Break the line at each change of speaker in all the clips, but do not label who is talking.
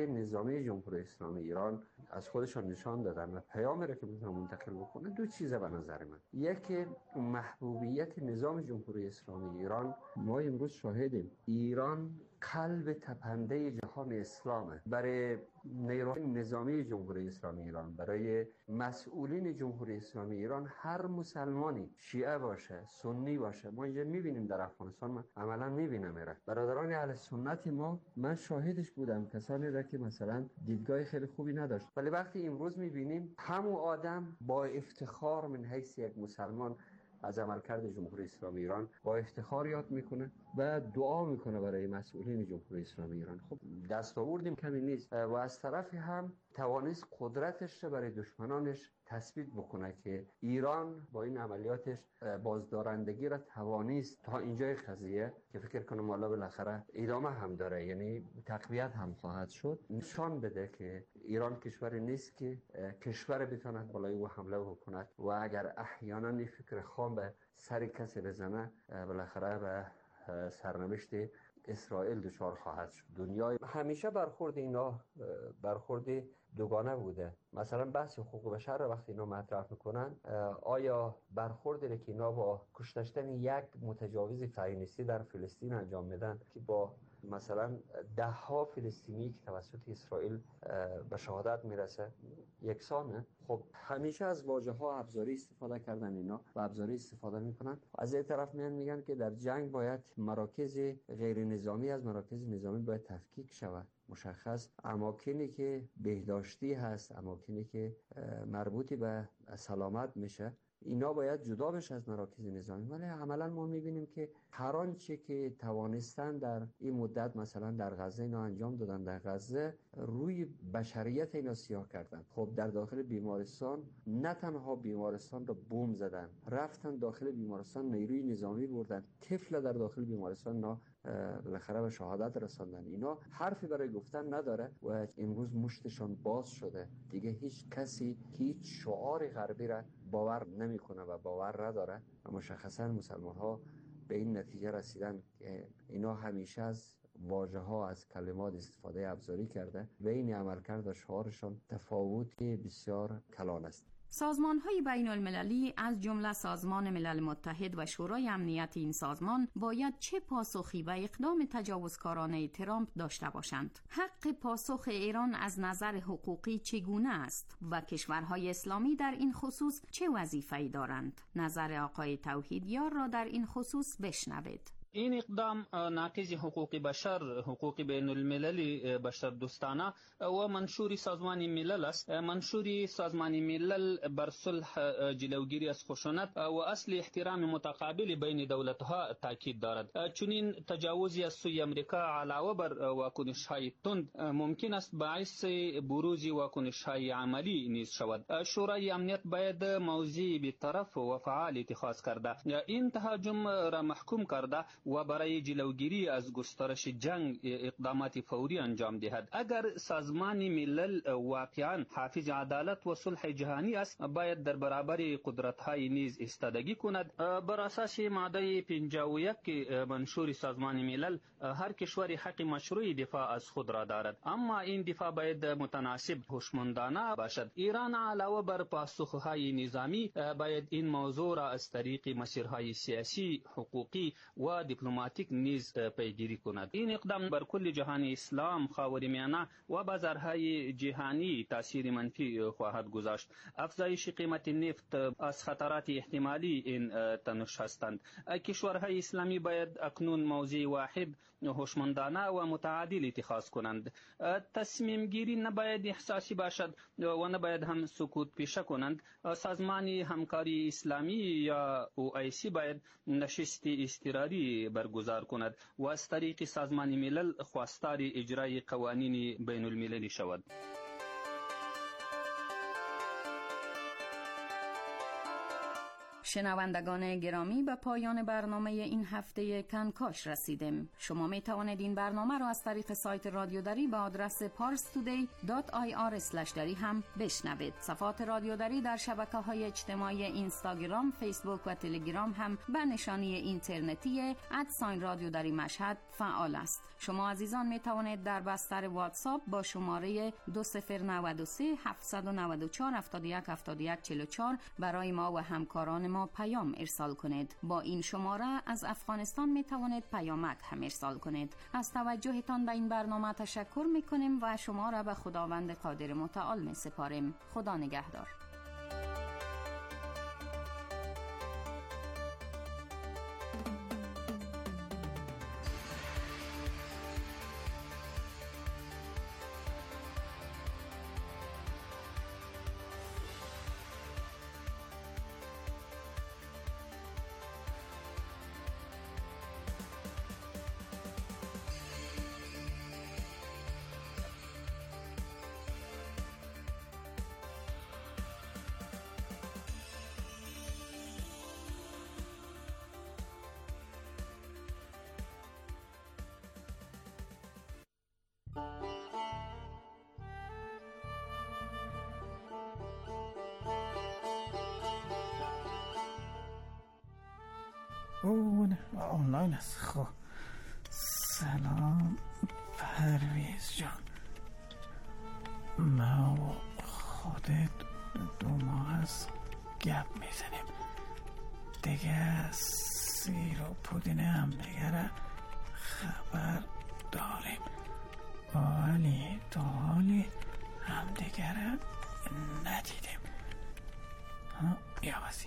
نظامی جمهوری اسلامی ایران از خودشان نشان دادن و پیامی را که میتونن منتقل بکنن دو چیزه به نظر من. یک، محبوبیت نظام جمهوری اسلامی ایران. ما امروز شاهدیم ایران قلب تپنده جهان اسلامه. برای نیروهای نظامی جمهوری اسلامی ایران، برای مسئولین جمهوری اسلامی ایران، هر مسلمانی شیعه باشه سنی باشه، ما اینجا میبینیم در افغانستان، من عملا میبینم ایران برادران اهل سنت ما، من شاهدش بودم، کسانی را که مثلا دیدگاه خیلی خوبی نداشت، ولی وقتی امروز میبینیم همون آدم با افتخار من حیث یک مسلمان از عملکرد جمهوری اسلامی ایران با افتخار یاد میکنه و دعا میکنه برای مسئولین جمهوری اسلامی ایران. خب دستاوردیم کمی نیست و از طرفی هم توانست قدرتش رو برای دشمنانش تثبیت بکنه که ایران با این عملیاتش بازدارندگی را توانست تا اینجای قضیه که فکر کنم والا بالاخره ادامه هم داره، یعنی تقویت هم خواهد شد، نشان بده که ایران کشوری نیست که کشور بتواند بالای او حمله بکند و اگر احیانا این فکر خام به سر کسی بزنه بالاخره به سرنوشت اسرائیل دچار خواهد شد. دنیا همیشه برخورد اینا برخورد دوگانه بوده. مثلا بحث حقوق بشر رو وقتی اینا مطرح میکنن، آیا برخوردی که اینا با کشتن یک متجاوز صهیونیستی در فلسطین انجام میدن که با مثلا ده ها فلسطینی که توسط اسرائیل به شهادت میرسه یکسانه؟ خب همیشه از واژه ها ابزاری استفاده کردن اینا و ابزاری استفاده میکنن. از این طرف میگن که در جنگ باید مراکز غیر نظامی از مراکز نظامی باید تفکیک شود. مشخص اماکنی که بهداشتی هست، اماکنی که مربوطی به سلامت میشه، اینا باید جدا بشه از مراکز نظامی. ولی عملا ما میبینیم که هر آنچه که توانستن در این مدت مثلا در غزه اینا انجام دادن، در غزه روی بشریت اینا سیاه کردن. خب در داخل بیمارستان نه تنها بیمارستان رو بمب زدن، رفتن داخل بیمارستان نیروی نظامی بردن، طفل در داخل بیمارستان اینا بالاخره به شهادت رساندن. اینا حرفی برای گفتن نداره و امروز مشتشان باز شده. دیگه هیچ کسی هیچ شعار غربی را باور نمیکنه و باور نداره و مشخصا مسلمان ها به این نتیجه رسیدن که اینا همیشه از واژه ها از کلمات استفاده ابزاری کرده و این عملکرد و شعارشان تفاوتی بسیار کلان است.
سازمان‌های بین المللی از جمله سازمان ملل متحد و شورای امنیت این سازمان باید چه پاسخی و اقدام تجاوزکارانه ترامپ داشته باشند؟ حق پاسخ ایران از نظر حقوقی چگونه است و کشورهای اسلامی در این خصوص چه وظیفه‌ای دارند؟ نظر آقای توحیدیار را در این خصوص بشنوید.
این اقدام ناقض حقوق بشر، حقوق بین المللی بشر دوستانه و منشور سازمان ملل است. منشور سازمان ملل بر صلح، جلوگیری از خشونت و اصل احترام متقابل بین دولت‌ها تاکید دارد. چنین تجاوزی از سوی امریکا علاوه بر واکنش‌های تند ممکن است باعث بروز واکنش‌های عملی نیز شود. شورای امنیت باید موضع بی‌طرف و فعال اتخاذ کرده، این تهاجم را محکوم کرده و برای جلوگیری از گسترش جنگ اقدامات فوری انجام دهد. اگر سازمان ملل واقعا حافظ عدالت و صلح جهانی است، باید در برابر قدرت‌های نیز ایستادگی کند. بر اساس ماده 51 منشور سازمان ملل، هر کشور حق مشروع دفاع از خود را دارد، اما این دفاع باید متناسب، هوشمندانه باشد. ایران علاوه بر پاسخهای نظامی باید این موضوع را از طریق مسیرهای سیاسی، حقوقی و دیپلماتیک نیز پیگیری کند. این اقدام بر کل جهان اسلام، خاورمیانه و بازارهای جهانی تاثیر منفی خواهد گذاشت. افزایش قیمت نفت از خطرات احتمالی این تنش هستند. کشورهای اسلامی باید اکنون موضع واحد، هوشمندانه و متعادل اتخاذ کنند. تصمیم گیری نباید احساسی باشد و نباید هم سکوت پیشه کنند. سازمان همکاری اسلامی یا OIC باید نشست اضطراری برگزار کند و از طریق سازمان ملل خواستار اجرای قوانین بین المللی شود.
شنوندگان گرامی، به پایان برنامه این هفته کنکاش رسیدیم. شما می توانید این برنامه را از طریق سایت رادیو دری به آدرس parstoday.ir/dari هم بشنوید. صفحات رادیو دری در شبکه‌های اجتماعی اینستاگرام، فیسبوک و تلگرام هم به نشانی اینترنتی @رادیو دری مشهد فعال است. شما عزیزان می توانید در بستر واتساپ با شماره 2093 794 71 71 44 برای ما و همکاران ما پیام ارسال کنید. با این شماره از افغانستان می توانید پیامک هم ارسال کنید. از توجهتان به این برنامه تشکر می کنیم و شما را به خداوند قادر متعال می سپاریم. خدا نگهدار.
آنلاین است. خب سلام پرویز جان، ما و خودت 2 ماه از گپ میزنیم دیگه، سیر و پودین هم دیگه خبر داریم، ولی تا حالی هم دیگه ندیدیم. یا وزی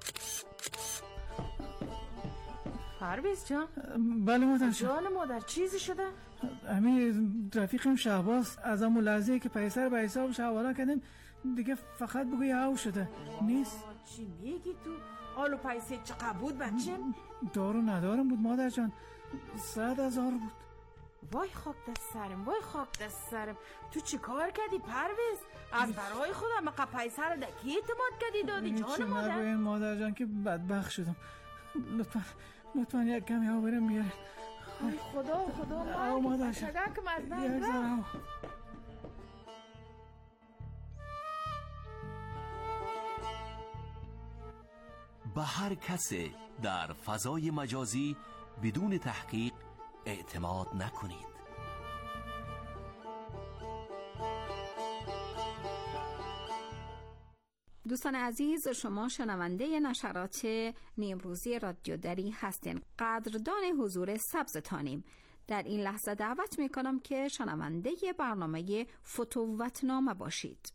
پرویز جان.
بله مادر
جان مادر، چیزی شده؟
امیر رفیقم شهباز از همون لحظه که پیسر به حسابش حواله کردیم دیگه فقط بگوی هاو شده نیست.
چی میگی تو؟ آلو پیسه چقدر بود بچه؟
دارو ندارم بود مادر جان، 100,000 بود.
وای خاک دست سرم، وای خاک دست سرم. تو چی کار کردی پرویز؟ از برای خودم مقا پیسه رو دکی اعتماد کردی دادی جان مادر؟
چی نگوین مادر جان که بدبخت شدم. لطفاً یک کمی ها برم بیارین.
ای خدا
مادر جان
چگکم از
یک
من
ذره
به هر کسی در فضای مجازی بدون تحقیق اعتماد نکنید.
دوستان عزیز، شما شنونده نشرات نیمروزی رادیو دری هستین. قدردان حضور سبزتانیم. در این لحظه دعوت میکنم که شنونده برنامه فتووتنامه باشید.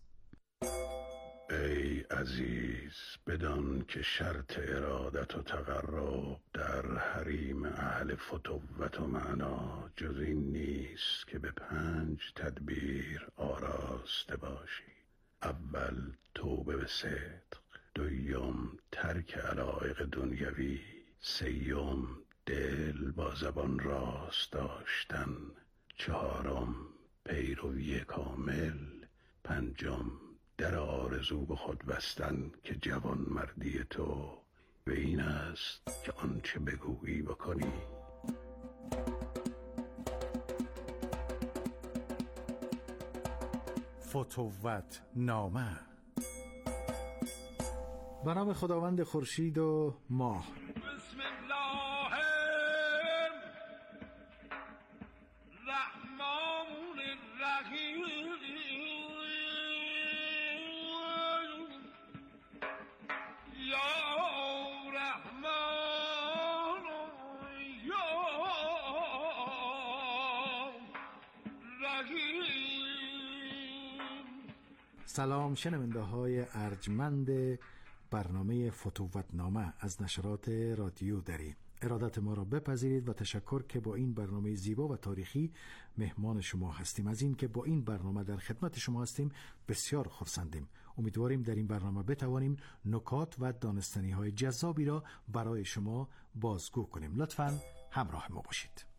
ای عزیز، بدان که شرط ارادت و تقرب در حریم اهل فتوت و معنا جز این نیست که به 5 تدبیر آراسته باشی. اول توبه به صدق، دوم ترک علایق دنیوی، سوم دل با زبان راست داشتن، چهارم پیروی کامل، پنجم در آرزو به خود بستن که جوان مردی تو به این است که آنچه بگویی بکنی.
فتووت نامه. به نام خداوند خورشید و ماه.
بسم الله الرحمن الرحیم. یا رحمان یا رحیم.
سلام شنونده های ارجمند برنامه فتووتنامه از نشرات رادیو دری. ارادت ما را بپذیرید و تشکر که با این برنامه زیبا و تاریخی مهمان شما هستیم. از این که با این برنامه در خدمت شما هستیم بسیار خرسندیم. امیدواریم در این برنامه بتوانیم نکات و دانستنی های جذابی را برای شما بازگو کنیم. لطفاً همراه ما باشید.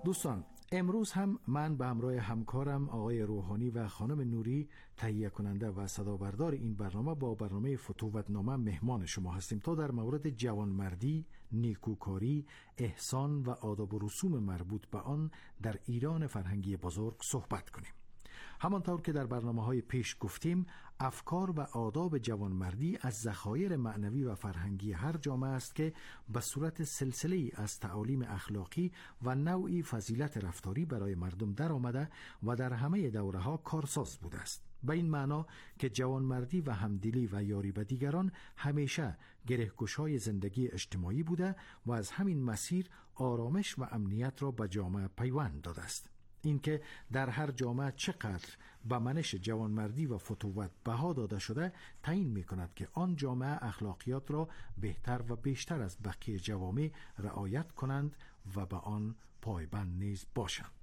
دوستان، امروز هم من به همراه همکارم آقای روحانی و خانم نوری تهیه کننده و صدابردار این برنامه با برنامه فتوت‌نامه مهمان شما هستیم تا در مورد جوانمردی، نیکوکاری، احسان و آداب و رسوم مربوط به آن در ایران فرهنگی بزرگ صحبت کنیم. همانطور که در برنامه‌های پیش گفتیم، افکار و آداب جوانمردی از ذخایر معنوی و فرهنگی هر جامعه است که به صورت سلسله‌ای از تعالیم اخلاقی و نوعی فضیلت رفتاری برای مردم در آمده و در همه دوره‌ها کارساز بوده است. به این معنا که جوانمردی و همدلی و یاری به دیگران همیشه گره‌گشای زندگی اجتماعی بوده و از همین مسیر آرامش و امنیت را به جامعه پیوند داده است. اینکه در هر جامعه چقدر به منش جوانمردی و فتوت بها داده شده تعیین می‌کند که آن جامعه اخلاقیات را بهتر و بیشتر از بقیه جوامع رعایت کنند و به آن پایبند نیز باشند.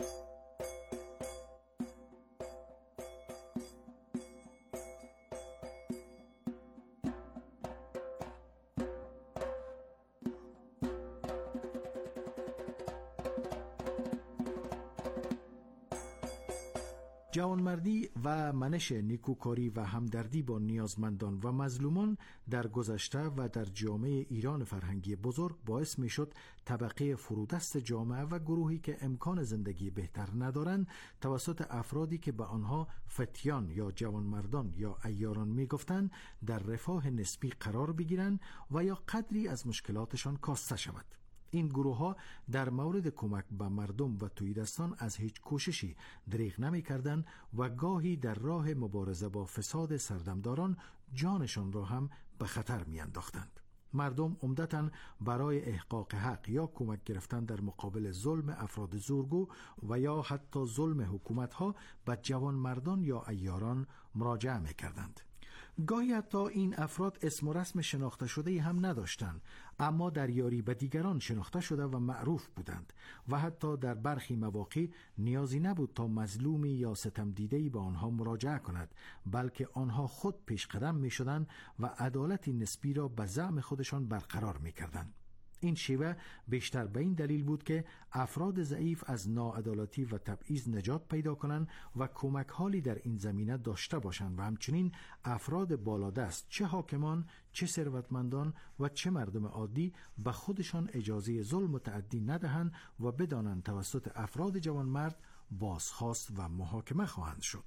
جوانمردی و منش نیکوکاری و همدردی با نیازمندان و مظلومان در گذشته و در جامعه ایران فرهنگی بزرگ باعث می شد طبقه فرودست جامعه و گروهی که امکان زندگی بهتر ندارند توسط افرادی که به آنها فتیان یا جوانمردان یا عیاران می گفتند در رفاه نسبی قرار بگیرند و یا قدری از مشکلاتشان کاسته شود. این گروه ها در مورد کمک به مردم و تویدستان از هیچ کوششی دریغ نمی کردند و گاهی در راه مبارزه با فساد سردمداران جانشان را هم به خطر می انداختند. مردم عمدتاً برای احقاق حق یا کمک گرفتن در مقابل ظلم افراد زورگو و یا حتی ظلم حکومت ها به جوانمردان یا عیاران مراجعه می کردند. گاهی حتی این افراد اسم و رسم شناخته شده هم نداشتند، اما در یاری به دیگران شناخته شده و معروف بودند و حتی در برخی مواقع نیازی نبود تا مظلومی یا ستم دیده‌ای به آنها مراجعه کند، بلکه آنها خود پیش قدم می شدند و عدالت نسبی را به زعم خودشان برقرار می کردند. این شیوه بیشتر به این دلیل بود که افراد ضعیف از ناعدالتی و تبعیض نجات پیدا کنند و کمک حالی در این زمینه داشته باشند و همچنین افراد بالادست، چه حاکمان، چه ثروتمندان و چه مردم عادی، به خودشان اجازه ظلم و تعدی ندهند و بدانند توسط افراد جوانمرد بازخواست و محاکمه خواهند شد.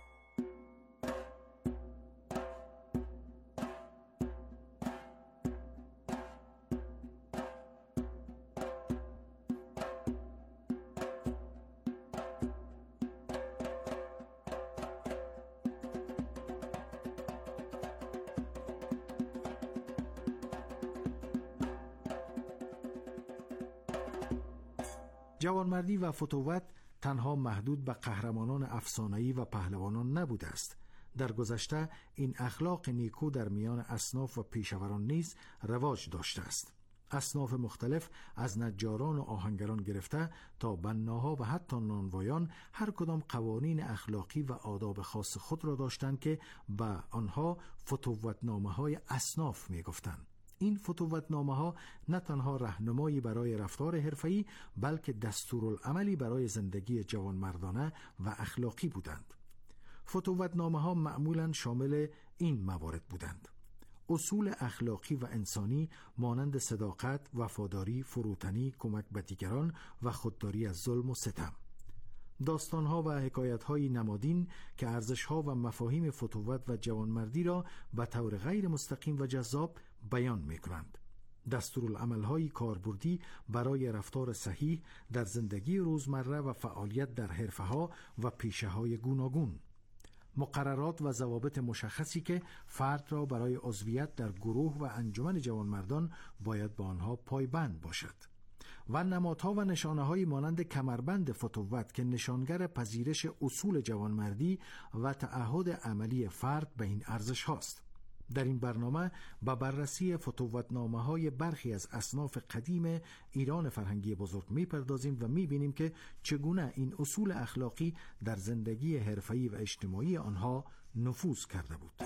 جوانمردی و فتوت تنها محدود به قهرمانان افسانه‌ای و پهلوانان نبوده است. در گذشته این اخلاق نیکو در میان اصناف و پیشوران نیز رواج داشته است. اصناف مختلف از نجاران و آهنگران گرفته تا بناها و حتی نانوایان هر کدام قوانین اخلاقی و آداب خاص خود را داشتند که به آنها فتوت‌نامه‌های اصناف می‌گفتند. این فتوت‌نامه‌ها نه تنها راهنمایی برای رفتار حرفه‌ای بلکه دستورالعملی برای زندگی جوانمردانه و اخلاقی بودند. فتوت‌نامه‌ها معمولاً شامل این موارد بودند: اصول اخلاقی و انسانی مانند صداقت، وفاداری، فروتنی، کمک به دیگران و خودداری از ظلم و ستم. داستان‌ها و حکایت‌های نمادین که ارزش‌ها و مفاهیم فتوت و جوانمردی را به طور غیر مستقیم و جذاب بیان می‌کنند. دستورالعمل‌های کاربردی برای رفتار صحیح در زندگی روزمره و فعالیت در حرفه‌ها و پیشه‌های گوناگون. مقررات و ضوابط مشخصی که فرد را برای عضویت در گروه و انجمن جوانمردان باید به آنها پایبند باشد. و نمادها و نشانه‌های مانند کمربند فتوت که نشانگر پذیرش اصول جوانمردی و تعهد عملی فرد به این ارزش هاست. در این برنامه با بررسی فتوت‌نامه‌های برخی از اصناف قدیم ایران فرهنگی بزرگ می‌پردازیم و می‌بینیم که چگونه این اصول اخلاقی در زندگی حرفه‌ای و اجتماعی آنها نفوذ کرده بود.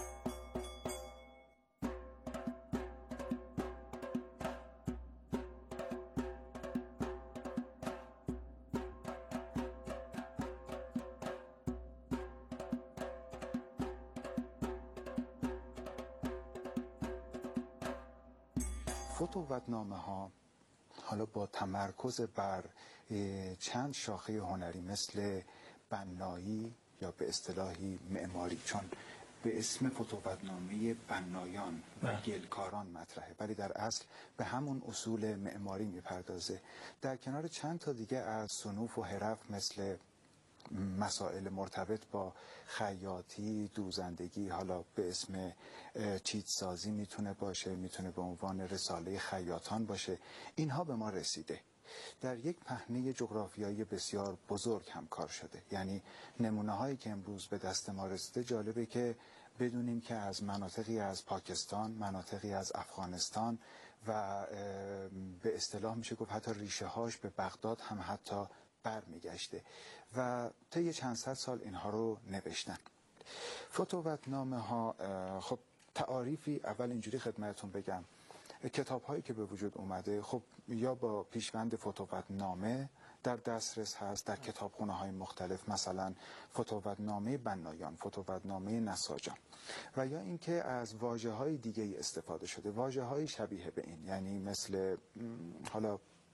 فتوتنامه ها حالا با تمرکز بر چند شاخه هنری مثل بنایی یا به اصطلاحی معماری، چون به اسم فتوتنامه بنایان و گلکاران مطرحه ولی در اصل به همون اصول معماری میپردازه، در کنار چند تا دیگه از صنوف و حرف مثل مسائل مرتبط با خیاطی، دوزندگی، حالا به اسم چیتسازی میتونه باشه، میتونه به عنوان رساله خیاطان باشه، اینها به ما رسیده. در یک پهنه جغرافیایی بسیار بزرگ هم کار شده. یعنی نمونه هایی که امروز به دست ما رسیده جالبه که بدونیم که از مناطقی از پاکستان، مناطقی از افغانستان و به اصطلاح میشه گفت حتی ریشه هاش به بغداد هم حتی برمیگشته و طی چند صد سال اینها رو نوشتن. فتوتنامه ها خب تعاریفی اول اینجوری خدمتتون بگم، کتاب هایی که به وجود اومده خب یا با پیشوند فتوتنامه در دسترس هست در کتابخونه های مختلف، مثلا فتوتنامه بنایان، فتوتنامه نساجان، و یا اینکه از واژه های دیگه ای استفاده شده، واژه های شبیه به این، یعنی مثل حالا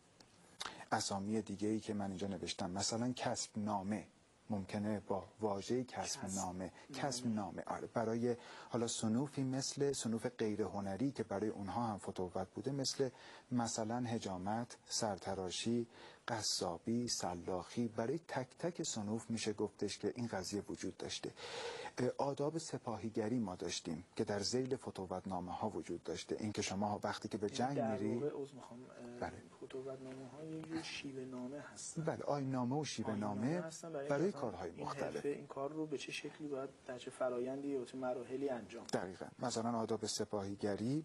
اسامی دیگه ای که من اینجا نوشتم، مثلا کسب نامه، ممکنه با واژه کسب نامه آره، برای حالا صنوفی مثل صنوف غیر هنری که برای اونها هم فتوت بوده، مثلا حجامت، سرتراشی، قصابی، سلاخی، برای تک تک صنوف میشه گفتش که این قضیه وجود داشته. آداب سپاهیگری ما داشتیم که در ذیل فتوتنامه ها وجود داشته، این که شما وقتی که به جنگ میری
فتوتنامه ها یه شیوه نامه هستن،
بله، آیین‌نامه و شیوه نامه برای کارهای مختلف.
این کار رو به چه شکلی باید در چه فرایندی یا چه مراحلی انجام؟
دقیقاً. مثلا آداب سپاهیگری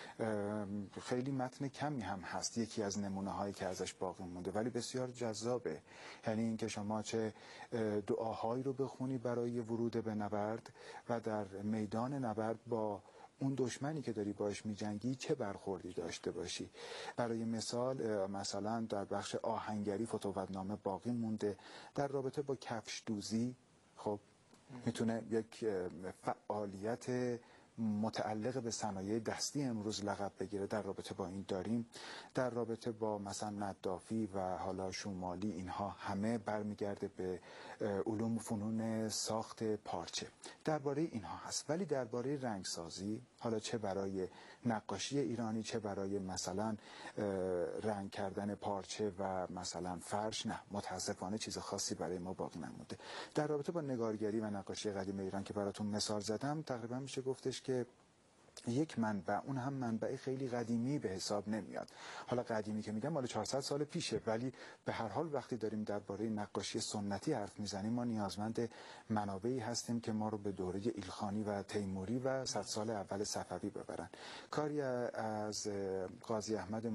خیلی متن کمی هم هست، یکی از نمونه هایی که ازش باقی مونده ولی بسیار جذابه. یعنی اینکه شما چه دعاهایی رو بخونی برای ورود به نبرد و در میدان نبرد با اون دشمنی که داری باش میجنگی چه برخوردی داشته باشی. برای مثال مثلا در بخش آهنگری فتوتنامه باقی مونده در رابطه با کفش دوزی. خب میتونه یک فعالیت متعلق به صنایع دستی امروز لقب بگیره، در رابطه با این داریم. در رابطه با مثلا ندافی و حالا شومالی، اینها همه برمیگرده به علوم و فنون ساخت پارچه، درباره اینها هست. ولی درباره رنگسازی، حالا چه برای نقاشی ایرانی چه برای مثلا رنگ کردن پارچه و مثلا فرش، نه، متاسفانه چیز خاصی برای ما باقی نمونده. در رابطه با نگارگری و نقاشی قدیم ایران که براتون مثال زدم، تقریبا میشه گفتش که یک منبع، اون هم منبع خیلی قدیمی به حساب نمیاد. حالا قدیمی که میگم مال 400 سال پیشه، ولی به هر حال وقتی داریم درباره نقاشی سنتی حرف میزنیم ما نیازمند منابعی هستیم که ما رو به دوره ایلخانی و تیموری و 100 سال اول صفوی ببرن. کاری از قاضی احمد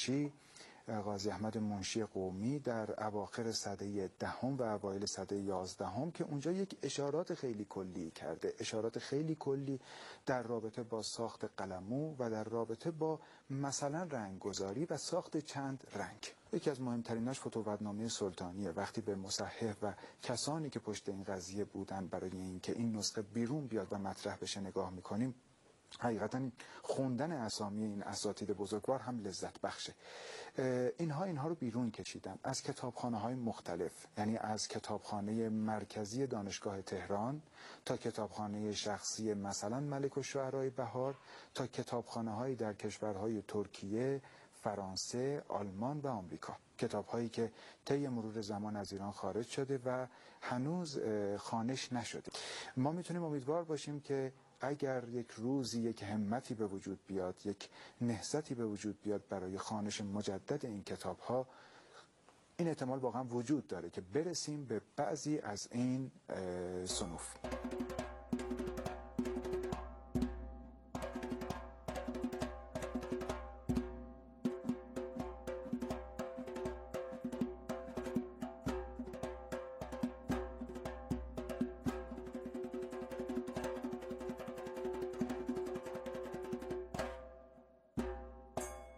منشی قومی در اواخر سده دهم و اوایل سده 11 که اونجا یک اشارات خیلی کلی کرده، اشارات خیلی کلی در رابطه با ساخت قلمو و در رابطه با مثلا رنگگذاری و ساخت چند رنگ. یکی از مهمتریناش فتوتنامه سلطانیه. وقتی به مصحح و کسانی که پشت این قضیه بودن برای اینکه این نسخه بیرون بیاد و مطرح بشه نگاه میکنیم، حقیقتا خوندن اسامی این اساتید بزرگوار هم لذت بخشه. اینها رو بیرون کشیدن از کتابخانه های مختلف، یعنی از کتابخانه مرکزی دانشگاه تهران تا کتابخانه شخصی مثلا ملک الشعراء بهار تا کتابخانه های در کشورهای ترکیه، فرانسه، آلمان و آمریکا. کتاب هایی که طی مرور زمان از ایران خارج شده و هنوز خوانش نشده. ما میتونیم امیدوار باشیم که اگر یک روزی یک همتی به وجود بیاد، یک نهضتی به وجود بیاد برای خوانش مجدد این کتاب ها، این احتمال واقعا وجود داره که برسیم به بعضی از این صنوف.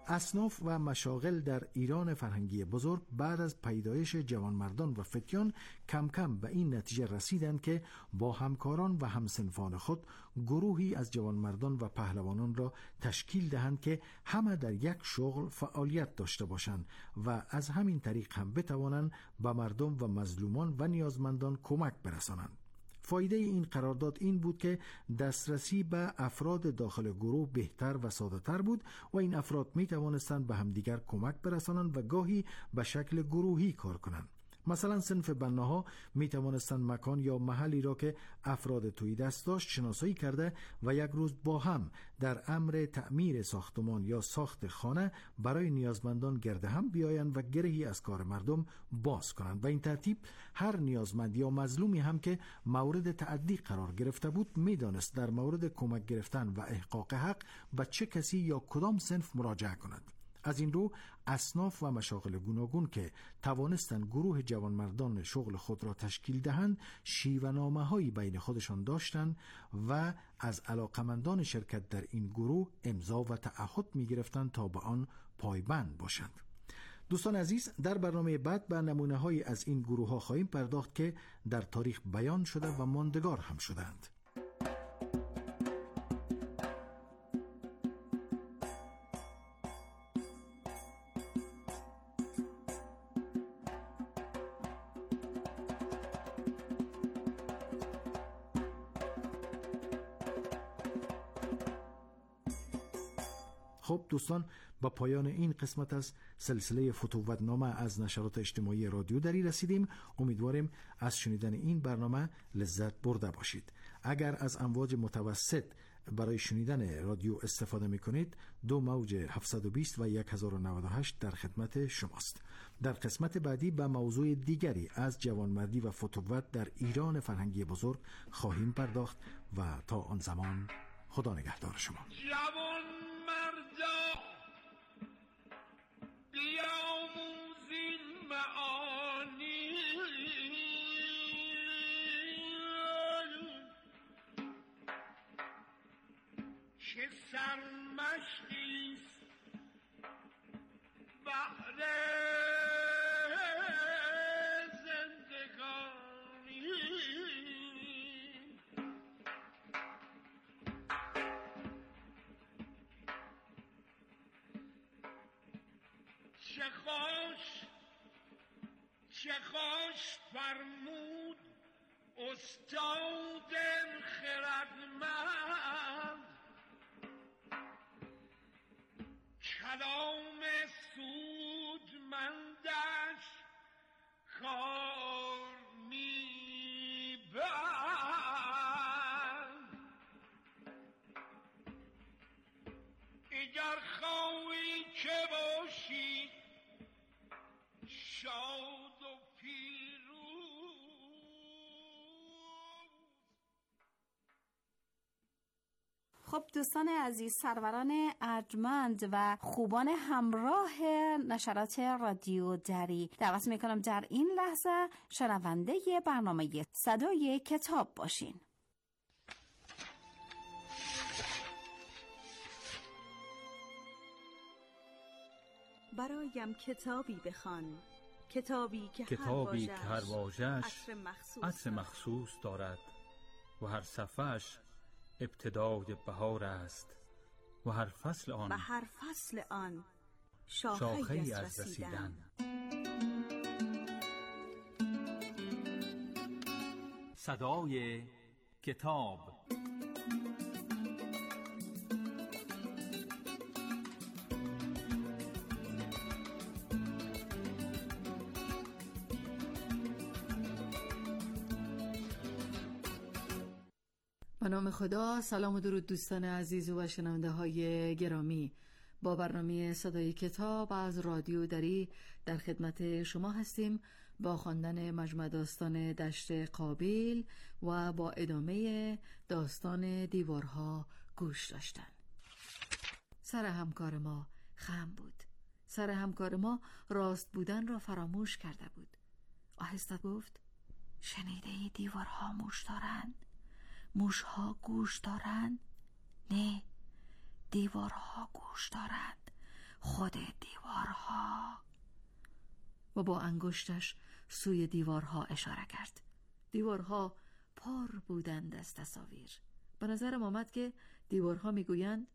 اصناف و مشاغل در ایران فرهنگی بزرگ بعد از پیدایش جوانمردان و فتیان کم کم به این نتیجه رسیدند که با همکاران و همسنفان خود گروهی از جوانمردان و پهلوانان را تشکیل دهند که همه در یک شغل فعالیت داشته باشند و از همین طریق هم بتوانند به مردم و مظلومان و نیازمندان کمک برسانند. فایده این قرارداد این بود که دسترسی به افراد داخل گروه بهتر و ساده‌تر بود و این افراد می توانستند به همدیگر کمک برسانند و گاهی به شکل گروهی کار کنند. مثلا صنف بناها می توانستند مکان یا محلی را که افراد توی دست داشت شناسایی کرده و یک روز با هم در امر تعمیر ساختمان یا ساخت خانه برای نیازمندان گرد هم بیایند و گرهی از کار مردم باز کنند و این ترتیب هر نیازمند یا مظلومی هم که مورد تعدی قرار گرفته بود می دانست در مورد کمک گرفتن و احقاق حق به چه کسی یا کدام صنف مراجعه کند. از این رو اصناف و مشاغل گوناگون که توانستند گروه جوانمردان شغل خود را تشکیل دهند شیوه‌نامه‌هایی بین خودشان داشتند و از علاقمندان شرکت در این گروه امضا و تعهد می‌گرفتند تا به آن پایبند باشند. دوستان عزیز، در برنامه بعد به نمونه‌هایی از این گروه‌ها خواهیم پرداخت که در تاریخ بیان شده و ماندگار هم شدند. خب دوستان، با پایان این قسمت از سلسله فتوت‌نامه از نشرات اجتماعی رادیو دری رسیدیم. امیدواریم از شنیدن این برنامه لذت برده باشید. اگر از امواج متوسط برای شنیدن رادیو استفاده می کنید 2 موج 720 و 1098 در خدمت شماست. در قسمت بعدی به موضوع دیگری از جوانمردی و فتوت در ایران فرهنگی بزرگ خواهیم پرداخت و تا آن زمان خدا نگهدار شما.
که سرمشقیست بهر زندگانی چه خوش فرمود استاد خردمند کلام سودمندش کار میبرد. اگر خواهی که باشی شاد و
خب دوستان عزیز، سروران ارجمند و خوبان همراه نشرات رادیو دری، دعوت میکنم در این لحظه شنونده برنامه صدای کتاب باشین.
برایم کتابی بخوان، کتابی که هر واژه‌اش عطر مخصوص دارد و هر صفحه‌اش ابتدای بهار است و هر فصل آن شاخه‌ای از رسیدن.
صدای کتاب.
به نام خدا. سلام و درود دوستان عزیز و شنونده های گرامی. با برنامه صدای کتاب از رادیو دری در خدمت شما هستیم با خواندن مجموعه داستان دشت قابیل و با ادامه داستان دیوارها گوش داشتن. سر همکار ما خم بود. سر همکار ما راست بودن را فراموش کرده بود. آهسته گفت: شنیده ای دیوارها موش دارند؟ موشها گوش دارند؟ نه، دیوارها گوش دارند. خود دیوارها. و با انگشتش سوی دیوارها اشاره کرد. دیوارها پر بودند از تصاویر. به نظرم آمد که دیوارها میگویند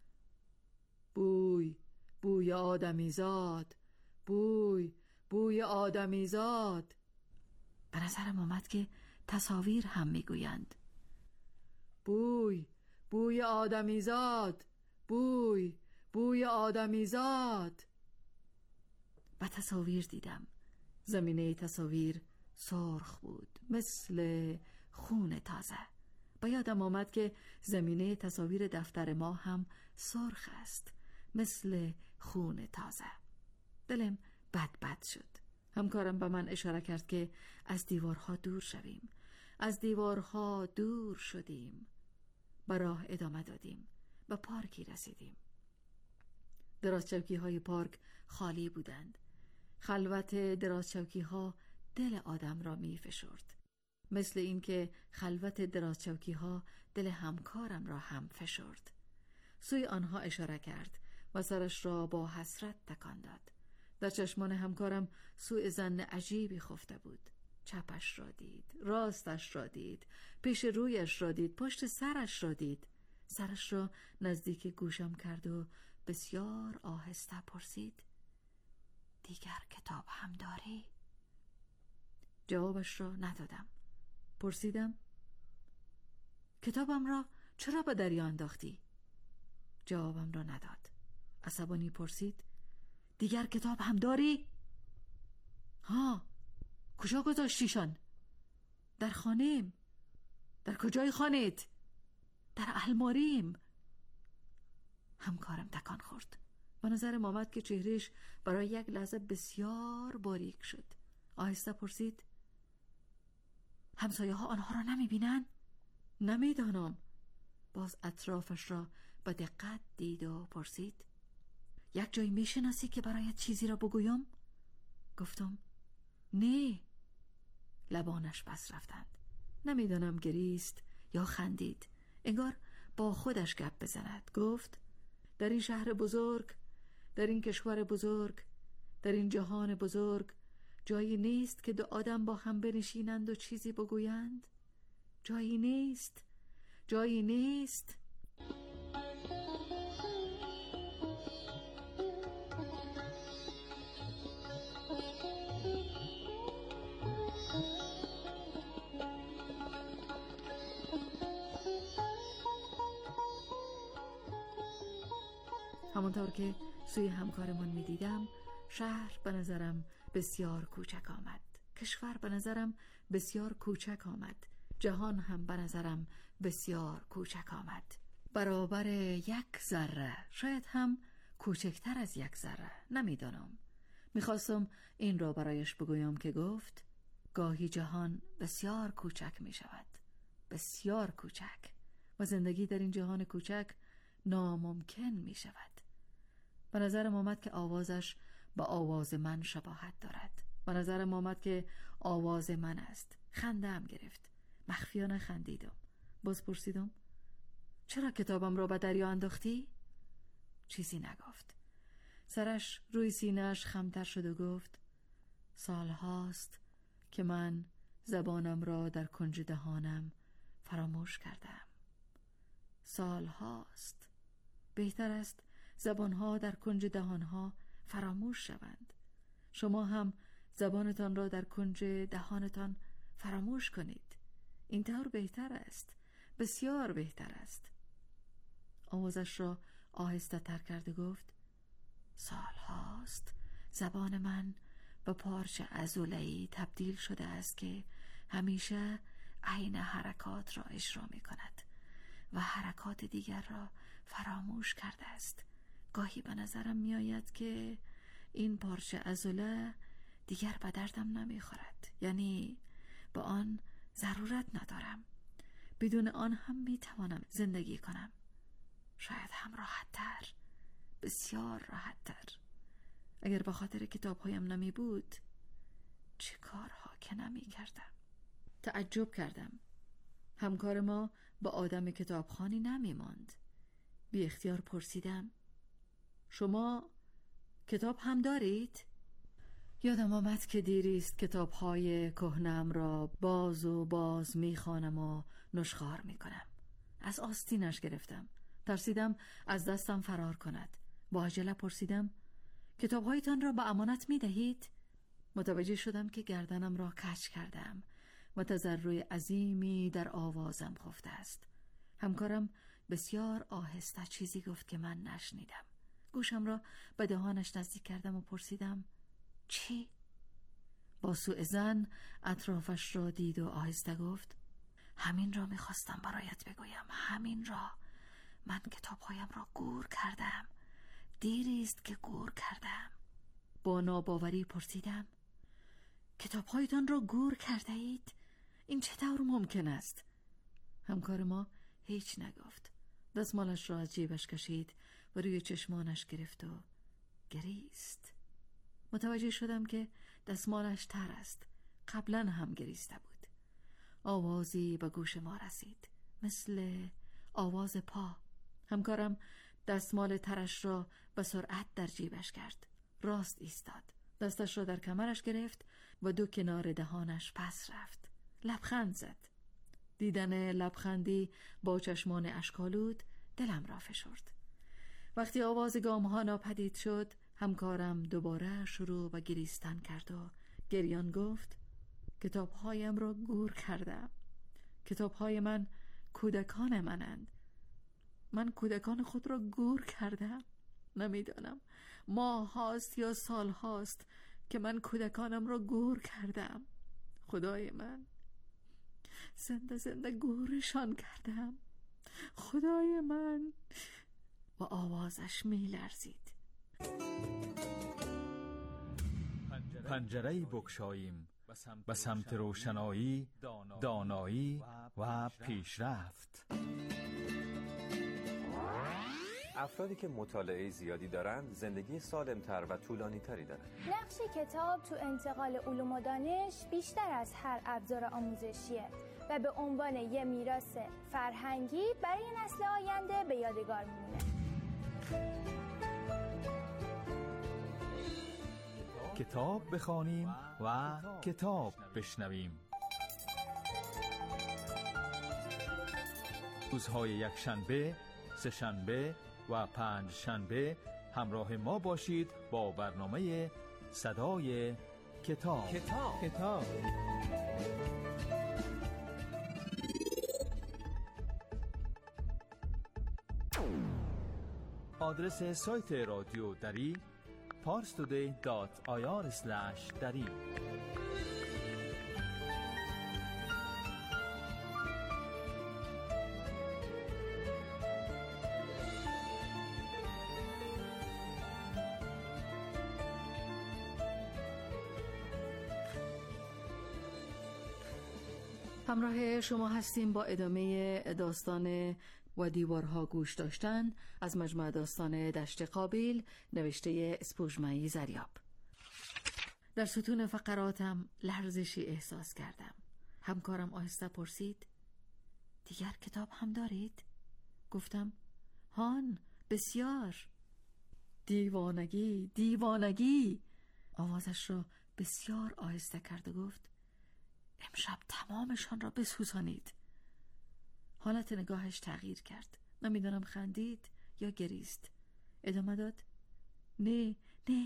بوی آدمیزاد، بوی آدمیزاد. به نظرم آمد که تصاویر هم میگویند بوی آدمیزاد، بوی آدمیزاد. و تصاویر دیدم. زمینه تصاویر سرخ بود مثل خون تازه. با یادم آمد که زمینه تصاویر دفتر ما هم سرخ است مثل خون تازه. دلم بد شد. همکارم به من اشاره کرد که از دیوارها دور شویم. از دیوارها دور شدیم. به راه ادامه دادیم. به پارکی رسیدیم. درازچوکی های پارک خالی بودند. خلوت درازچوکی ها دل آدم را می فشرد. مثل این که خلوت درازچوکی ها دل همکارم را هم فشرد. سوی آنها اشاره کرد و سرش را با حسرت تکان داد. در چشمان همکارم سوء ظن عجیبی خفته بود. چپش را دید، راستش را دید، پیش رویش را دید، پشت سرش را دید. سرش را نزدیک گوشم کرد و بسیار آهسته پرسید دیگر کتاب هم داری؟ جوابش را ندادم. پرسیدم کتابم را چرا به دریا انداختی؟ جوابم را نداد. عصبانی پرسید دیگر کتاب هم داری؟ ها، کجا گذاشتیشان؟ در خانه‌ام. در کجای خانه‌ات؟ در الماریم. همکارم تکان خورد. به نظرم آمد که چهرهش برای یک لحظه بسیار باریک شد. آهسته پرسید همسایه ها آنها را نمی بینن؟ نمیدانم. باز اطرافش را به دقت دید و پرسید یک جایی میشناسی که برایت چیزی را بگویم؟ گفتم نه. لبانش بس رفتند. نمیدانم گریست یا خندید. انگار با خودش گپ بزند. گفت در این شهر بزرگ، در این کشور بزرگ، در این جهان بزرگ جایی نیست که دو آدم با هم بنشینند و چیزی بگویند؟ جایی نیست، جایی نیست. همانطور که سوی همکارمان می دیدم شهر به نظرم بسیار کوچک آمد. کشور به نظرم بسیار کوچک آمد. جهان هم به نظرم بسیار کوچک آمد. برابر یک ذره، شاید هم کوچکتر از یک ذره، نمیدانم. میخواستم این را برایش بگویم که گفت گاهی جهان بسیار کوچک می شود. بسیار کوچک. و زندگی در این جهان کوچک ناممکن می شود. به نظرم آمد که آوازش با آواز من شباهت دارد. به نظرم آمد که آواز من است. خنده‌ام گرفت. مخفیانه خندیدم. باز پرسیدم چرا کتابم را به دریا انداختی؟ چیزی نگفت. سرش روی سینه‌اش خمتر شد و گفت سال هاست که من زبانم را در کنج دهانم فراموش کردم. سال هاست. بهتر است زبانها در کنج دهانها فراموش شوند. شما هم زبانتان را در کنج دهانتان فراموش کنید. این طور بهتر است. بسیار بهتر است. آوازش را آهسته تر کرد و گفت سال هاست زبان من به پارچه عضله‌ای تبدیل شده است که همیشه عین حرکات را اجرا می کند و حرکات دیگر را فراموش کرده است. گاهی به نظرم می آید که این پارچه عضله دیگر به دردم نمی خورد. یعنی به آن ضرورت ندارم. بدون آن هم می توانم زندگی کنم. شاید هم راحت تر. بسیار راحت تر. اگر به خاطر کتاب هایم نمی بود چه کارها که نمی کردم. تعجب کردم. همکار ما با آدم کتابخوانی نمی ماند. بی اختیار پرسیدم شما کتاب هم دارید؟ یادم آمد که دیریست کتاب‌های کهنه‌ام را باز و باز می‌خوانم و نشخوار می‌کنم. از آستینش گرفتم. ترسیدم از دستم فرار کند. با عجله پرسیدم: کتاب‌هایتان را به امانت می‌دهید؟ متوجه شدم که گردنم را کج کردم و تضرع عظیمی در آوازم خفته است. همکارم بسیار آهسته چیزی گفت که من نشنیدم. گوشم را به دهانش نزدیک کردم و پرسیدم: چی؟ با سوء ظن اطرافش را دید و آهسته گفت: همین را میخواستم برایت بگویم، همین را. من کتابهایم را گور کردم. دیریست که گور کردم. با ناباوری پرسیدم: کتابهایتان را گور کرده اید؟ این چطور ممکن است؟ همکار ما هیچ نگفت. دستمالش را از جیبش کشید و روی چشمانش گرفت و گریست. متوجه شدم که دستمالش تر است. قبلا هم گریسته بود. آوازی به گوش ما رسید، مثل آواز پا. همکارم دستمال ترش را به سرعت در جیبش کرد. راست ایستاد. دستش را در کمرش گرفت و دو کنار دهانش پس رفت. لبخند زد. دیدن لبخندی با چشمان اشک‌آلود دلم را فشرد. وقتی آواز گام‌ها ناپدید شد، همکارم دوباره شروع به گریستن کرد و گریان گفت: کتابهایم را گور کردم. کتابهای من کودکان منند. من کودکان خود را گور کردم. نمیدانم ماه هاست یا سال هاست که من کودکانم را گور کردم. خدای من، زنده زنده گورشان کردم. خدای من. و آوازش می لرزید.
پنجره‌ای بگشاییم به سمت روشنایی، دانایی و پیشرفت.
افرادی که مطالعه زیادی دارند زندگی سالمتر و طولانی تری دارند.
نقش کتاب تو انتقال علوم و دانش بیشتر از هر ابزار آموزشیه و به عنوان یه میراث فرهنگی برای نسل آینده به یادگار میمونه.
کتاب بخوانیم و کتاب بشنویم. روزهای یکشنبه، سه‌شنبه و پنجشنبه همراه ما باشید با برنامه صدای کتاب. آدرس سایت رادیو دری parstoday.ir/dari.
همراه شما هستیم با ادامه داستان و دیوارها گوش داشتن از مجموعه داستان دشت قابیل نوشته اسپوژمایی زریاب. در ستون فقراتم لرزشی احساس کردم. همکارم آهسته پرسید: دیگر کتاب هم دارید؟ گفتم: هان، بسیار. دیوانگی. آوازش را بسیار آهسته کرد و گفت: امشب تمامشان را بسوزانید. حالت نگاهش تغییر کرد. نمیدانم خندید یا گریست. ادامه داد: نه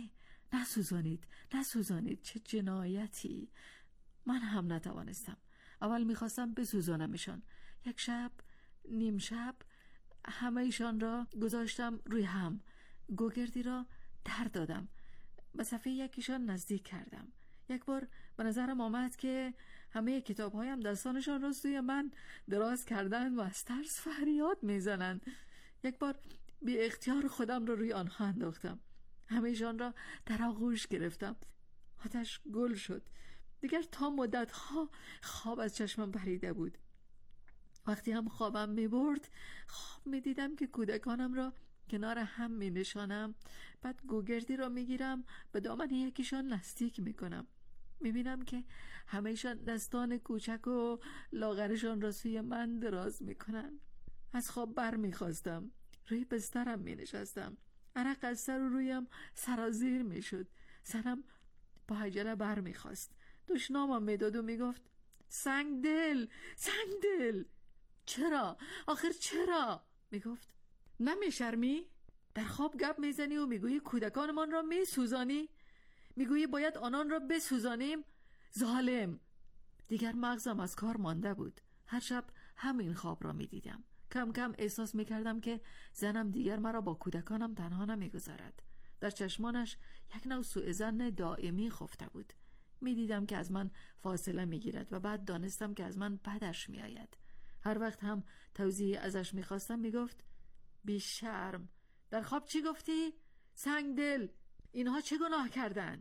نسوزانید. چه جنایتی. من هم نتوانستم. اول میخواستم بسوزانمشان. یک شب، نیم شب، همه ایشان را گذاشتم روی هم. گوگردی را در دادم. به صفحه یکیشان نزدیک کردم. یک بار به نظرم آمد که همه کتاب‌هایم دستانشان را سوی من دراز کردن و از ترس فریاد میزنند. یک بار بی اختیار خودم را روی آنها انداختم. همه‌شان را در آغوش گرفتم. آتش گل شد. دیگر تا مدت‌ها خواب از چشمم پریده بود. وقتی هم خوابم می‌برد، خواب می‌دیدم که کودکانم را کنار هم می‌نشانم. بعد گوگردی را می‌گیرم، به دامن یکیشان نزدیک می‌کنم. میبینم که همه‌شان دستان کوچک و لاغرشان را سوی من دراز میکنن. از خواب بر میخواستم. روی بسترم مینشستم. عرق از سر و رویم سرازیر می شد. زنم با عجله بر می خواست. دشنامم می داد و می گفت سنگ دل، سنگ دل. چرا؟ آخر چرا؟ می گفت نمی شرمی؟ در خواب گپ می زنی و می گویی کودکانمان را می سوزانی؟ می گویی باید آنان را بسوزانیم؟ ظالم. دیگر مغزم از کار مانده بود. هر شب همین خواب را می دیدم. کم کم احساس می کردم که زنم دیگر مرا با کودکانم تنها نمی گذارد. در چشمانش یک نوع سوءظن دائمی خفته بود. می دیدم که از من فاصله می گیرد و بعد دانستم که از من بدش می آید. هر وقت هم توضیح ازش می خواستم می گفت بی شرم. در خواب چی گفتی؟ سنگ دل. اینها چه گناه کردن؟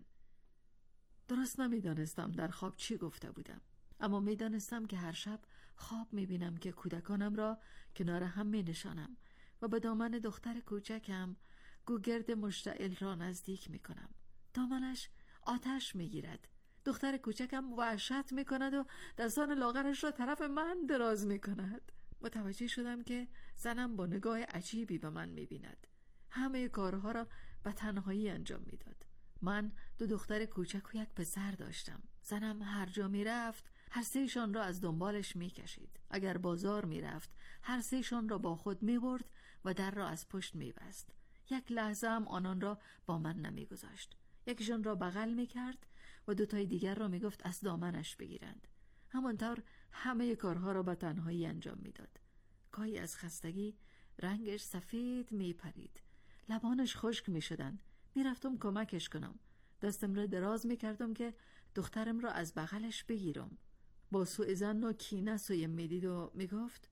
درست نمی دانستم در خواب چی گفته بودم، اما می دانستم که هر شب خواب می بینم که کودکانم را کنار هم می نشانم و به دامن دختر کوچکم گوگرد مشتعل را نزدیک می کنم. دامنش آتش می گیرد. دختر کوچکم وحشت می کند و دستان لاغرش را طرف من دراز می کند. متوجه شدم که زنم با نگاه عجیبی به من می بیند. همه کارها را به تنهایی انجام می داد. من 2 دختر کوچک و 1 پسر داشتم. زنم هر جا می رفت هر 3شان را از دنبالش می کشید. اگر بازار می رفت هر 3شان را با خود می برد و در را از پشت می بست. 1 لحظه هم آنان را با من نمی گذاشت. یکیشان را بغل می کرد و 2 تای دیگر را می گفت از دامنش بگیرند. همانطور همه کارها را به تنهایی انجام می داد. گاهی از خستگی رنگش سفید می پرید. لبانش خشک می شدن. می رفتم کمکش کنم. دستم را دراز می کردم که دخترم را از بغلش بگیرم. با سوءظن و کینه سویم می دید و می گفت